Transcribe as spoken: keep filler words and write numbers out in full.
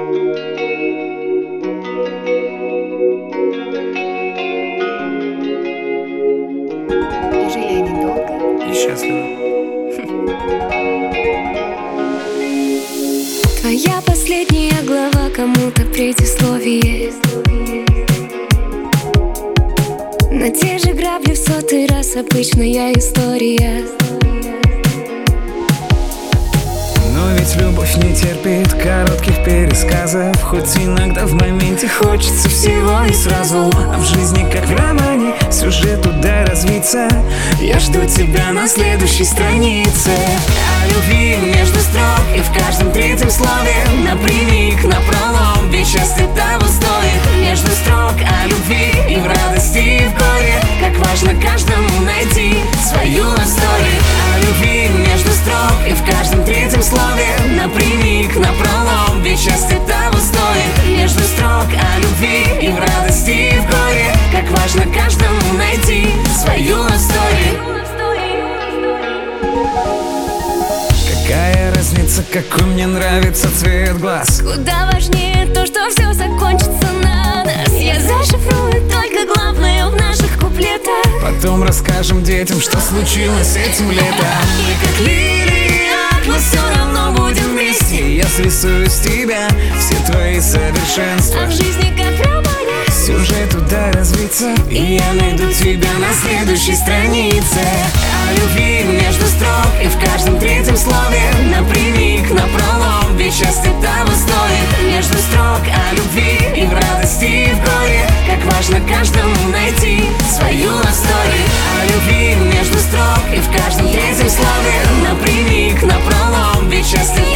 Жили они долго и счастливо. Твоя последняя глава, кому-то предисловие. На те же грабли в сотый раз обычная история. Но ведь любовь не терпит коротких пересказов. Хоть иногда в моменте хочется всего и сразу. А в жизни, как в романе, сюжет туда развиться. Я жду тебя на следующей странице. О любви между строк и в каждом третьем слове. Напрямик, напролом, ведь счастье того стоит. Между строк о любви и в радости, и в горе. Как важно каждому найти свою историю. О любви между строк и в каждом третьем слове. Напрямик, напролом, ведь счастье того стоит. Между строк о любви и в радости, и в горе. Как важно каждому найти свою историю. Какая разница, какой мне нравится цвет глаз? Куда важнее то, что все закончится на нас. Я зашифрую только главное в наших куплетах. Потом расскажем детям, что случилось этим летом. И как лилия, мы все равно будем вместе. Я срисую с тебя все твои совершенства. А в жизни как в романе сюжет туда развиться, и я найду тебя на следующей странице. О любви между строк и в каждом третьем слове. Напрямик, напролом, ведь счастье того стоит. Между строк о любви и в радости, и в горе. Как важно каждому найти свою историю. О любви между строк и в каждом третьем слове. Напрямик, напролом, ведь счастье